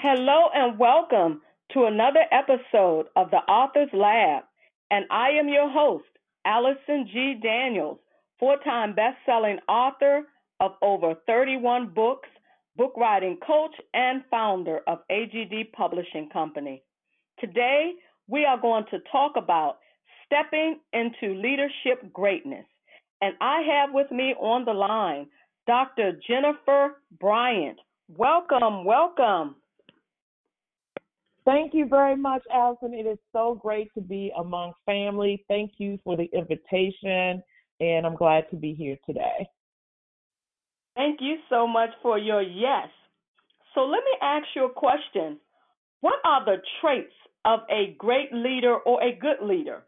Hello and welcome to another episode of the Author's Lab. And I am your host, Allison G. Daniels, four-time best-selling author of over 31 books, book writing coach, and founder of AGD Publishing Company. Today, we are going to talk about stepping into leadership greatness. And I have with me on the line Dr. Jennifer Bryant. Welcome. Thank you very much, Allison. It is so great to be among family. Thank you for the invitation, and I'm glad to be here today. Thank you so much for your yes. So let me ask you a question. What are the traits of a great leader or a good leader?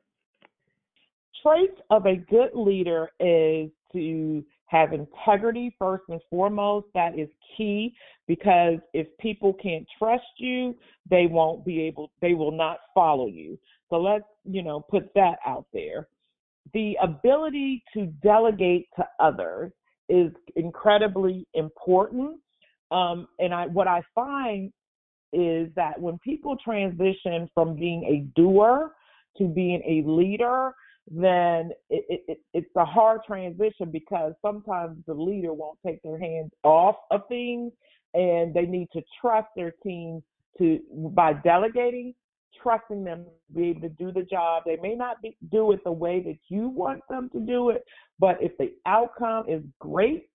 Traits of a good leader is to have integrity first and foremost. That is key because if people can't trust you, they will not follow you. So let's, put that out there. The ability to delegate to others is incredibly important. What I find is that when people transition from being a doer to being a leader, then it's a hard transition because sometimes the leader won't take their hands off of things, and they need to trust their team by delegating, trusting them to be able to do the job. They may not do it the way that you want them to do it, but if the outcome is great,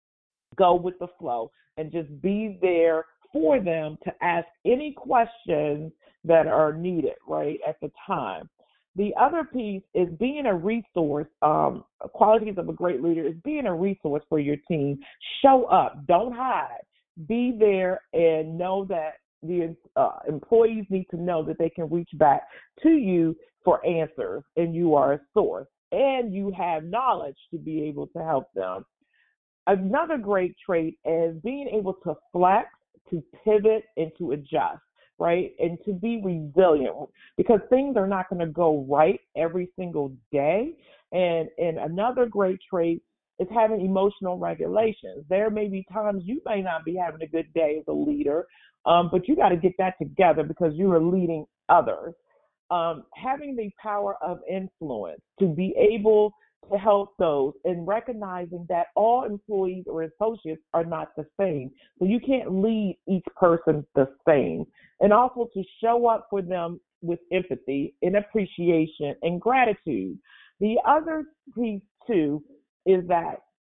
go with the flow and just be there for them to ask any questions that are needed right at the time. The other piece is being a resource. Qualities of a great leader is being a resource for your team. Show up. Don't hide. Be there and know that the employees need to know that they can reach back to you for answers, and you are a source, and you have knowledge to be able to help them. Another great trait is being able to flex, to pivot, and to adjust. Right? And to be resilient because things are not going to go right every single day. And another great trait is having emotional regulations. There may be times you may not be having a good day as a leader, but you got to get that together because you are leading others. Having the power of influence to be able to help those and recognizing that all employees or associates are not the same. So you can't lead each person the same. And also to show up for them with empathy and appreciation and gratitude. The other piece, too, is that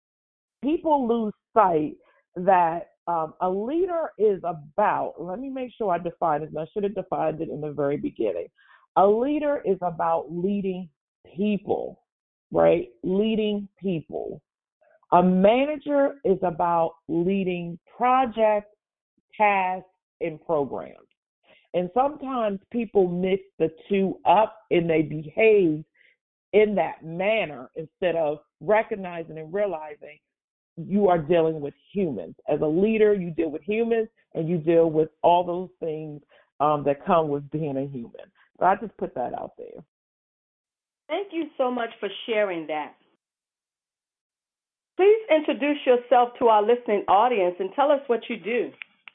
people lose sight that a leader is about, let me make sure I define it, and I should have defined it in the very beginning. A leader is about leading people. Right? Leading people. A manager is about leading projects, tasks, and programs. And sometimes people mix the two up and they behave in that manner instead of recognizing and realizing you are dealing with humans. As a leader, you deal with humans and you deal with all those things that come with being a human. So I just put that out there. Thank you so much for sharing that. Please introduce yourself to our listening audience and tell us what you do.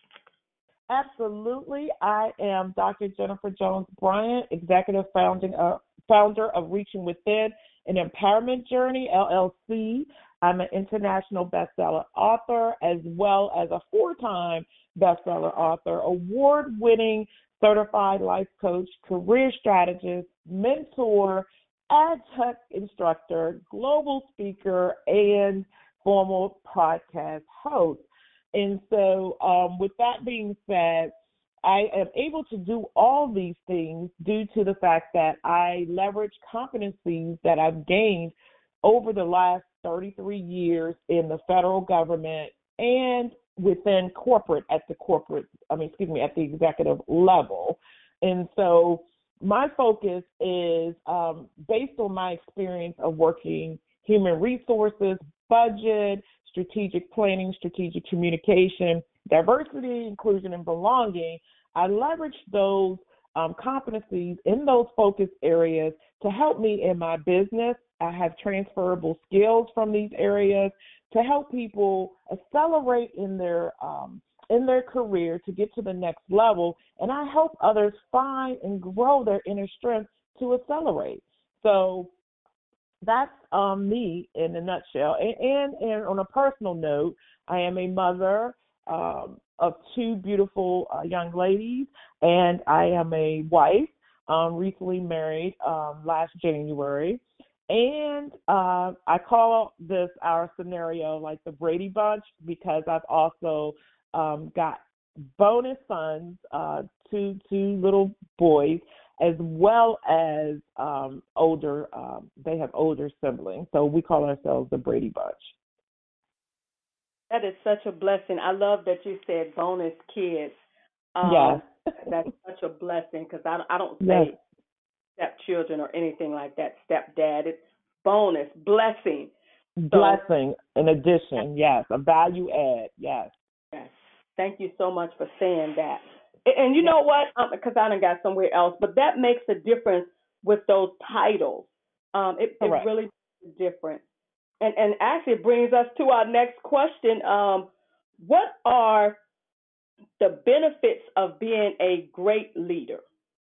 Absolutely. I am Dr. Jennifer Jones Bryant, executive founder of Reaching Within, an Empowerment Journey, LLC. I'm an international bestseller author as well as a four-time bestseller author, award-winning certified life coach, career strategist, mentor, ad tech instructor, global speaker, and formal podcast host. And so with that being said, I am able to do all these things due to the fact that I leverage competencies that I've gained over the last 33 years in the federal government and within corporate at the executive level. And so my focus is based on my experience of working human resources, budget, strategic planning, strategic communication, diversity, inclusion, and belonging. I leverage those competencies in those focus areas to help me in my business. I have transferable skills from these areas to help people accelerate in their in their career to get to the next level, and I help others find and grow their inner strength to accelerate. So that's me in a nutshell. And on a personal note, I am a mother of two beautiful young ladies, and I am a wife, recently married last January. And I call this our scenario like the Brady Bunch because I've also got bonus sons, two little boys, as well as they have older siblings. So we call ourselves the Brady Bunch. That is such a blessing. I love that you said bonus kids. Yes. That's such a blessing because I don't Yes. say stepchildren or anything like that, stepdad. It's bonus, blessing. Blessing, an addition, yes, a value add, yes. Yes. Thank you so much for saying that. And you know what? Because I done got somewhere else, but that makes a difference with those titles. It really makes a difference. And actually it brings us to our next question. What are the benefits of being a great leader?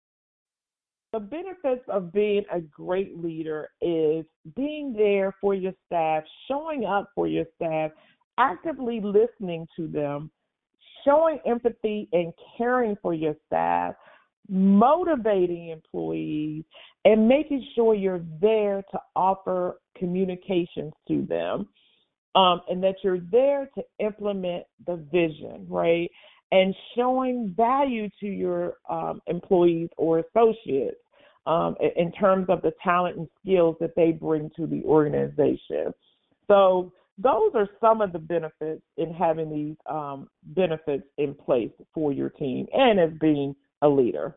The benefits of being a great leader is being there for your staff, showing up for your staff, actively listening to them, showing empathy and caring for your staff, motivating employees, and making sure you're there to offer communications to them, and that you're there to implement the vision, right? And showing value to your employees or associates in terms of the talent and skills that they bring to the organization. So those are some of the benefits in having these benefits in place for your team and as being a leader.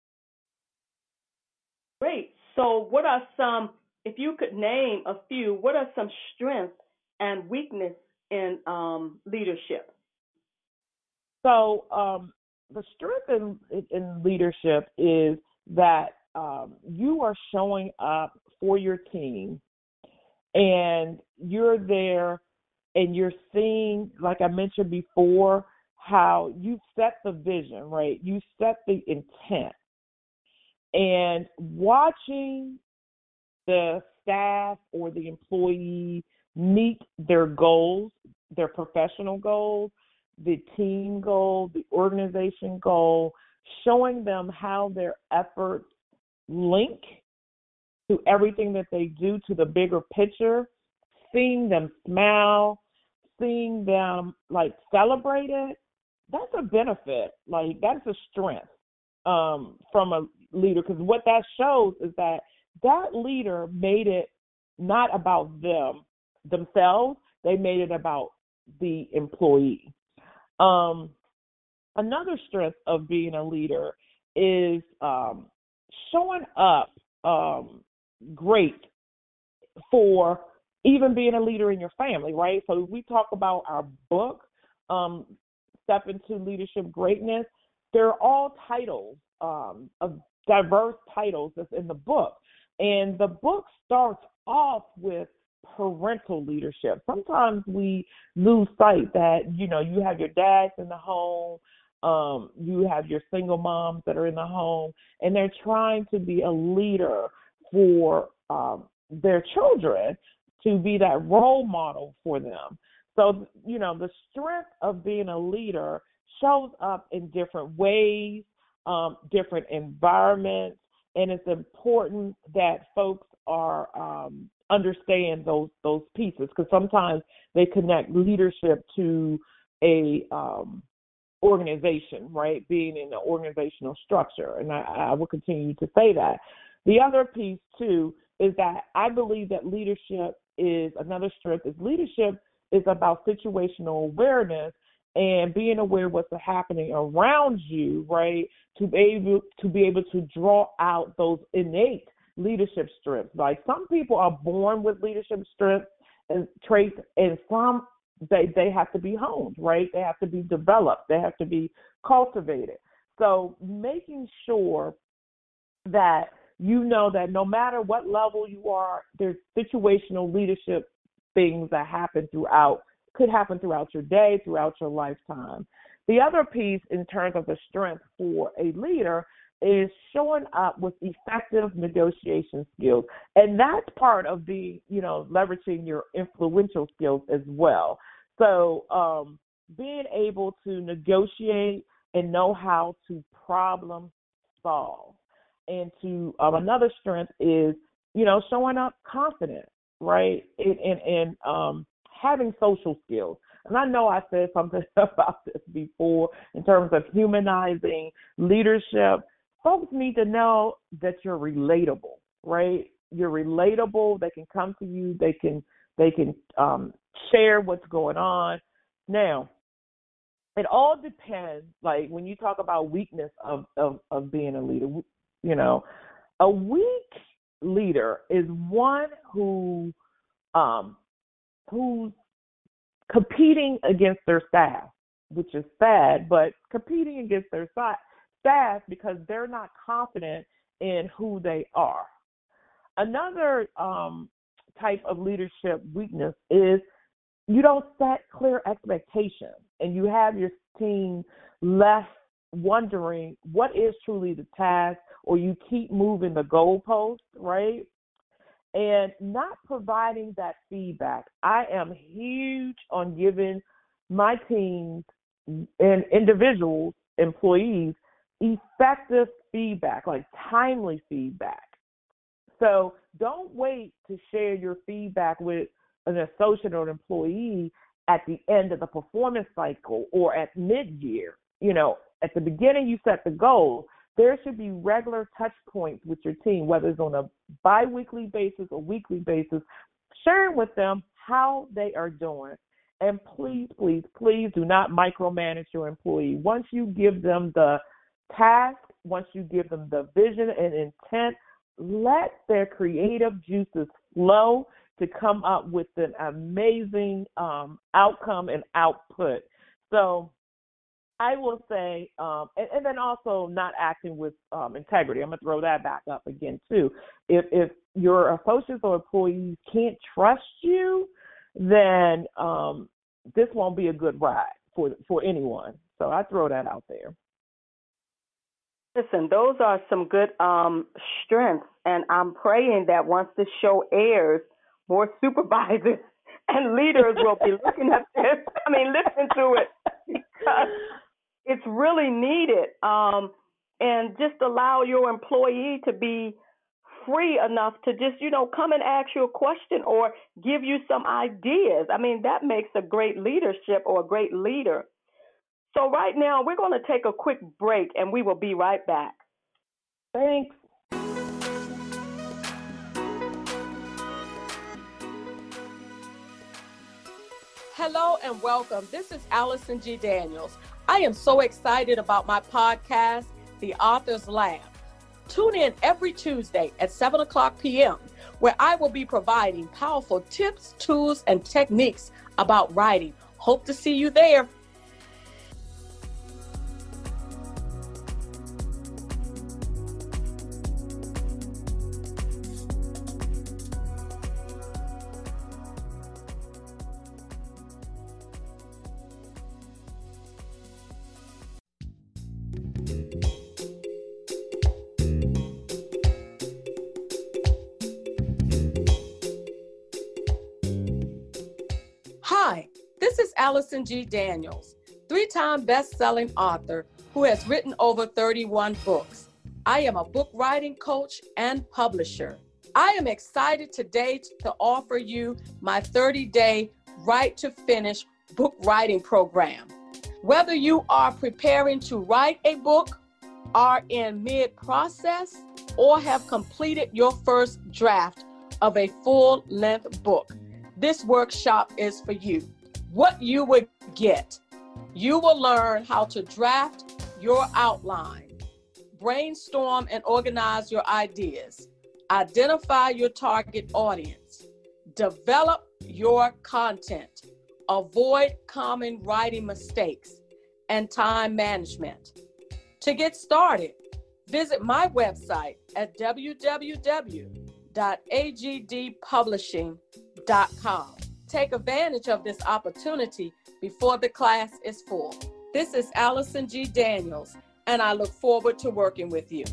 Great. So what are some, if you could name a few, what are some strengths and weakness in leadership? So the strength in leadership is that you are showing up for your team and you're there and you're seeing, like I mentioned before, how you set the vision, right? You set the intent. And watching the staff or the employee meet their goals, their professional goals, the team goal, the organization goal, showing them how their efforts link to everything that they do, to the bigger picture, seeing them smile, seeing them celebrate it, that's a benefit. That's a strength from a leader, because what that shows is that leader made it not about themselves, they made it about the employee. Another strength of being a leader is showing up great for even being a leader in your family, right? So we talk about our book, Step into Leadership Greatness. They're all titles, of diverse titles that's in the book. And the book starts off with parental leadership. Sometimes we lose sight that, you have your dads in the home, you have your single moms that are in the home, and they're trying to be a leader for their children, to be that role model for them. So, the strength of being a leader shows up in different ways, different environments, and it's important that folks are understand those pieces, because sometimes they connect leadership to a organization, right? Being in the organizational structure, and I will continue to say that. The other piece too is that I believe that leadership is another strength. Is leadership is about situational awareness and being aware of what's happening around you, right? To be able to draw out those innate leadership strengths. Like some people are born with leadership strengths and traits, and some they have to be honed, right? They have to be developed. They have to be cultivated. So making sure that you know that no matter what level you are, there's situational leadership things that could happen throughout your day, throughout your lifetime. The other piece in terms of the strength for a leader is showing up with effective negotiation skills. And that's part of the, leveraging your influential skills as well. So being able to negotiate and know how to problem solve. And to another strength is, showing up confident, right? And having social skills. And I know I said something about this before in terms of humanizing leadership. Folks need to know that you're relatable, right? You're relatable. They can come to you. They can share what's going on. Now, it all depends. Like when you talk about weakness of being a leader, a weak leader is one who's competing against their staff, which is sad, but competing against their staff because they're not confident in who they are. Another type of leadership weakness is you don't set clear expectations and you have your team left wondering what is truly the task, or you keep moving the goalpost, right? And not providing that feedback. I am huge on giving my teams and individuals, employees, effective feedback, like timely feedback. So don't wait to share your feedback with an associate or an employee at the end of the performance cycle or at mid-year. At the beginning, you set the goal. There should be regular touch points with your team, whether it's on a bi-weekly basis or weekly basis, sharing with them how they are doing. And please, please, please do not micromanage your employee. Once you give them the task, once you give them the vision and intent, let their creative juices flow to come up with an amazing outcome and output. So I will say, and then also not acting with integrity. I'm going to throw that back up again, too. If your associates or employees can't trust you, then this won't be a good ride for anyone. So I throw that out there. Listen, those are some good strengths, and I'm praying that once this show airs, more supervisors and leaders will be looking at this. Listen to it, because it's really needed. And just allow your employee to be free enough to just, come and ask you a question or give you some ideas. That makes a great leadership or a great leader. So right now, we're going to take a quick break, and we will be right back. Thanks. Hello and welcome. This is Allison G. Daniels. I am so excited about my podcast, The Author's Lab. Tune in every Tuesday at 7 o'clock p.m., where I will be providing powerful tips, tools, and techniques about writing. Hope to see you there. Hi, this is Allison G. Daniels, 3-time best-selling author who has written over 31 books. I am a book writing coach and publisher. I am excited today to offer you my 30-day Write to Finish book writing program. Whether you are preparing to write a book, are in mid-process, or have completed your first draft of a full-length book, this workshop is for you. What you would get: you will learn how to draft your outline, brainstorm and organize your ideas, identify your target audience, develop your content, avoid common writing mistakes, and time management. To get started, visit my website at www.agdpublishing.com. Take advantage of this opportunity before the class is full. This is Allison G. Daniels, and I look forward to working with you.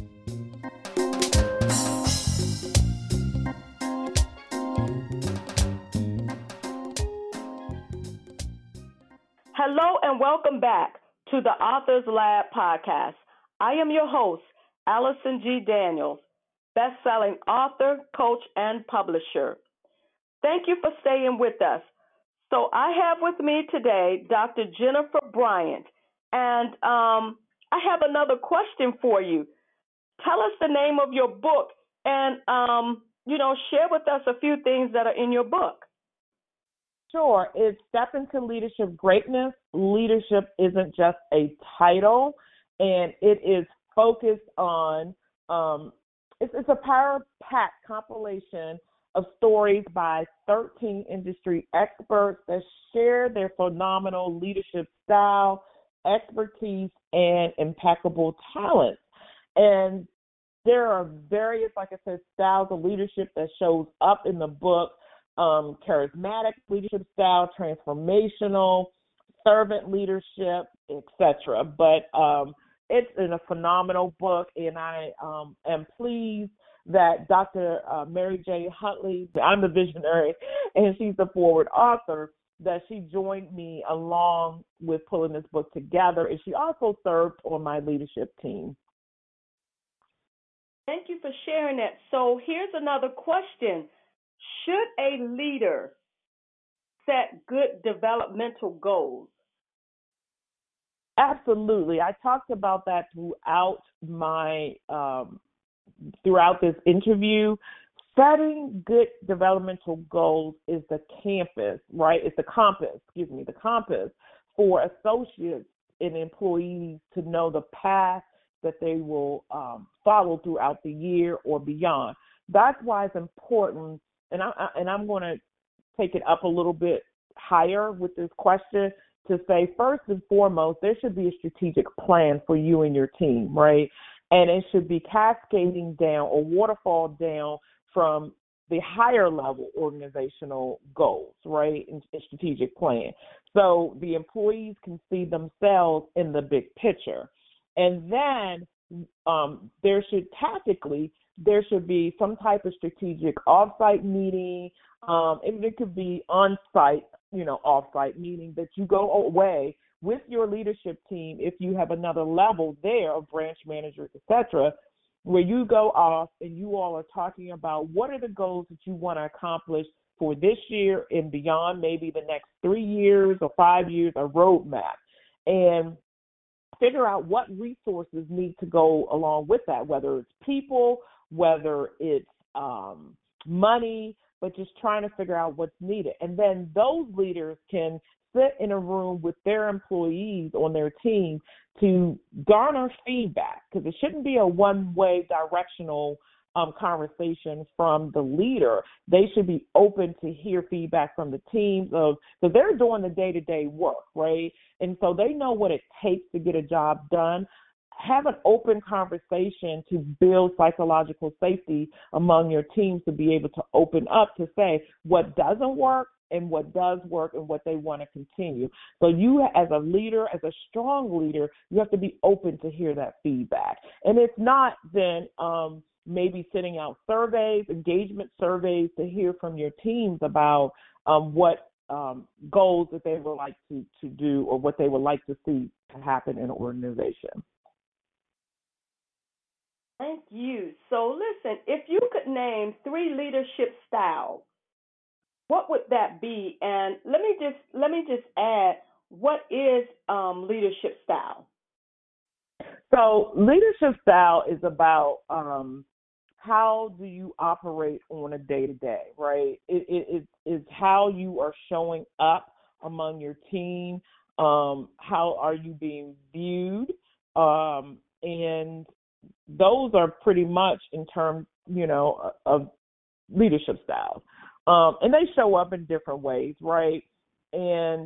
Hello and welcome back to the Authors Lab podcast. I am your host, Allison G. Daniels, best-selling author, coach, and publisher. Thank you for staying with us. So I have with me today Dr. Jennifer Bryant, and I have another question for you. Tell us the name of your book and, share with us a few things that are in your book. Sure. It's Step into Leadership Greatness. Leadership isn't just a title, and it is focused on, it's a power-packed compilation of stories by 13 industry experts that share their phenomenal leadership style, expertise, and impeccable talents. And there are various, like I said, styles of leadership that shows up in the book. Charismatic leadership style, transformational, servant leadership, etc. But it's a phenomenal book, and I am pleased that Dr. Mary J. Huntley, I'm the visionary, and she's the forward author, that she joined me along with pulling this book together, and she also served on my leadership team. Thank you for sharing that. So here's another question. Should a leader set good developmental goals? Absolutely. I talked about that throughout this interview. Setting good developmental goals is the compass, right? It's the compass for associates and employees to know the path that they will follow throughout the year or beyond. That's why it's important. And I'm going to take it up a little bit higher with this question to say, first and foremost, there should be a strategic plan for you and your team, right? And it should be cascading down or waterfall down from the higher level organizational goals, right, and strategic plan. So the employees can see themselves in the big picture. And then there should be some type of strategic off-site meeting, and it could be on-site, off-site meeting that you go away with your leadership team if you have another level there of branch managers, etc., where you go off and you all are talking about what are the goals that you want to accomplish for this year and beyond, maybe the next 3 years or 5 years, a roadmap, and figure out what resources need to go along with that, whether it's people, whether it's money, but just trying to figure out what's needed. And then those leaders can sit in a room with their employees on their team to garner feedback, because it shouldn't be a one-way directional conversation from the leader. They should be open to hear feedback from the teams because they're doing the day-to-day work, right? And so they know what it takes to get a job done. Have an open conversation to build psychological safety among your teams to be able to open up to say what doesn't work and what does work and what they want to continue. So you as a leader, as a strong leader, you have to be open to hear that feedback. And if not, then maybe sending out surveys, engagement surveys to hear from your teams about what goals that they would like to do or what they would like to see happen in an organization. Thank you. So listen, if you could name 3 leadership styles, what would that be? And let me just add, what is leadership style? So leadership style is about how do you operate on a day-to-day, right? It's how you are showing up among your team, how are you being viewed, and those are pretty much in terms, of leadership styles. And they show up in different ways, right? And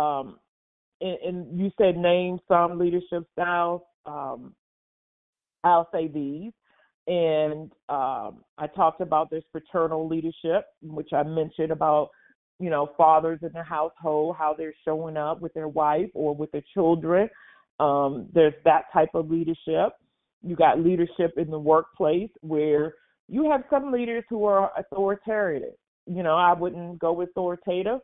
you said name some leadership styles. I'll say these. And I talked about this fraternal leadership, which I mentioned about, fathers in the household, how they're showing up with their wife or with their children. There's that type of leadership. You got leadership in the workplace where you have some leaders who are authoritative. I wouldn't go authoritative.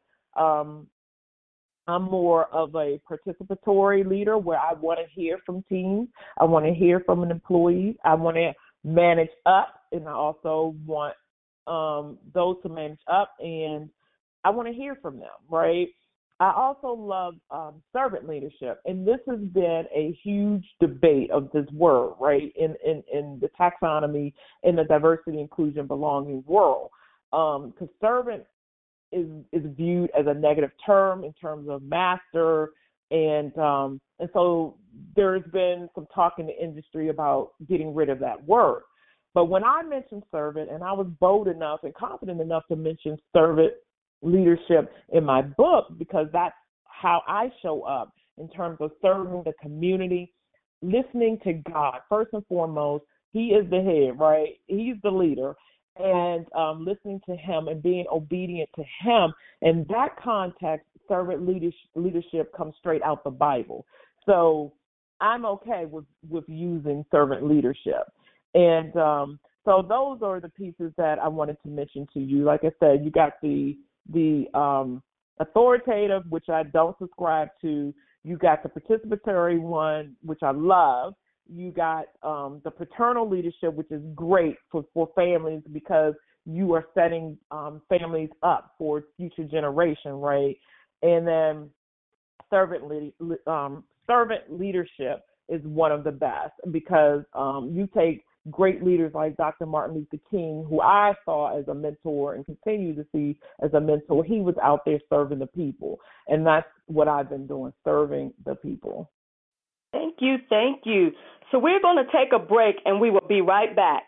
I'm more of a participatory leader where I want to hear from teams. I want to hear from an employee. I want to manage up, and I also want those to manage up, and I want to hear from them, right? I also love servant leadership, and this has been a huge debate of this word, right, in the taxonomy, in the diversity, inclusion, belonging world, because servant is viewed as a negative term in terms of master, and so there's been some talk in the industry about getting rid of that word. But when I mentioned servant, and I was bold enough and confident enough to mention servant leadership in my book, because that's how I show up in terms of serving the community, listening to God. First and foremost, He is the head, right? He's the leader. And listening to Him and being obedient to Him. In that context, servant leadership comes straight out the Bible. So I'm okay with using servant leadership. And so those are the pieces that I wanted to mention to you. Like I said, you got the authoritative, which I don't subscribe to. You got the participatory one, which I love. You got the paternal leadership, which is great for families because you are setting families up for future generation, right? And then servant leadership is one of the best because you take great leaders like Dr. Martin Luther King, who I saw as a mentor and continue to see as a mentor. He was out there serving the people, and that's what I've been doing, serving the people. Thank you. Thank you. So we're going to take a break, and we will be right back.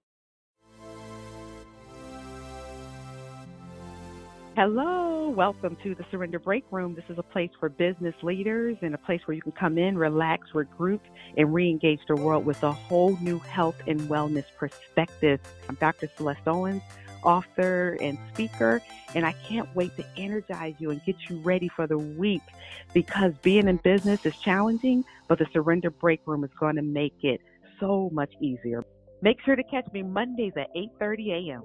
Hello, welcome to the Surrender Break Room. This is a place for business leaders and a place where you can come in, relax, regroup, and re-engage the world with a whole new health and wellness perspective. I'm Dr. Celeste Owens, author and speaker, and I can't wait to energize you and get you ready for the week because being in business is challenging, but the Surrender Break Room is going to make it so much easier. Make sure to catch me Mondays at 8:30 a.m.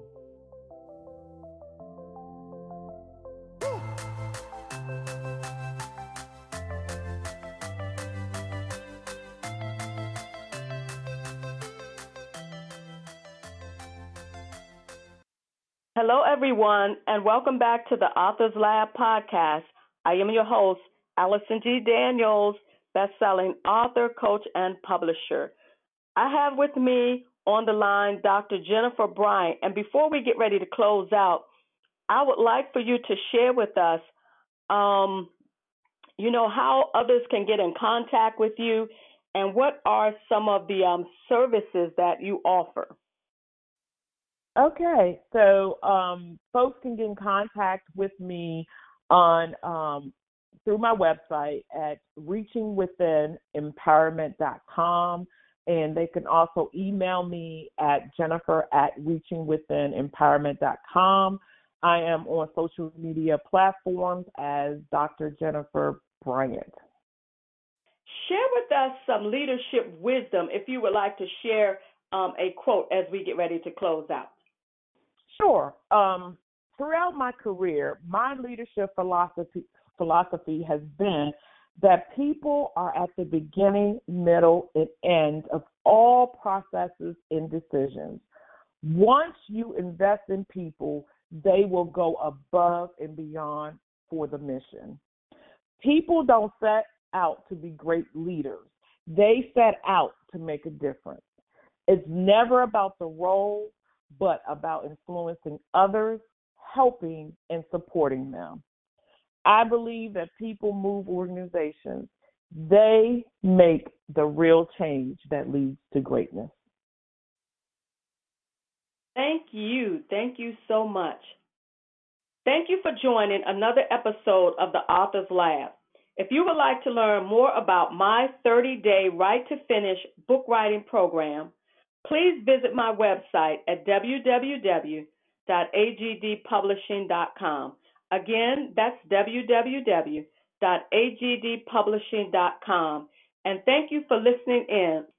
Hello, everyone, and welcome back to the Authors Lab podcast. I am your host, Allison G. Daniels, best-selling author, coach, and publisher. I have with me on the line Dr. Jennifer Bryant. And before we get ready to close out, I would like for you to share with us, how others can get in contact with you and what are some of the services that you offer. Okay, so folks can get in contact with me on through my website at reachingwithinempowerment.com, and they can also email me at jennifer@reachingwithinempowerment.com. I am on social media platforms as Dr. Jennifer Bryant. Share with us some leadership wisdom if you would like to share a quote as we get ready to close out. Sure. Throughout my career, my leadership philosophy has been that people are at the beginning, middle, and end of all processes and decisions. Once you invest in people, they will go above and beyond for the mission. People don't set out to be great leaders. They set out to make a difference. It's never about the role, but about influencing others, helping, and supporting them. I believe that people move organizations. They make the real change that leads to greatness. Thank you. Thank you so much. Thank you for joining another episode of the Authors Lab. If you would like to learn more about my 30-day Write to Finish book writing program, please visit my website at www.agdpublishing.com. Again, that's www.agdpublishing.com. and thank you for listening in.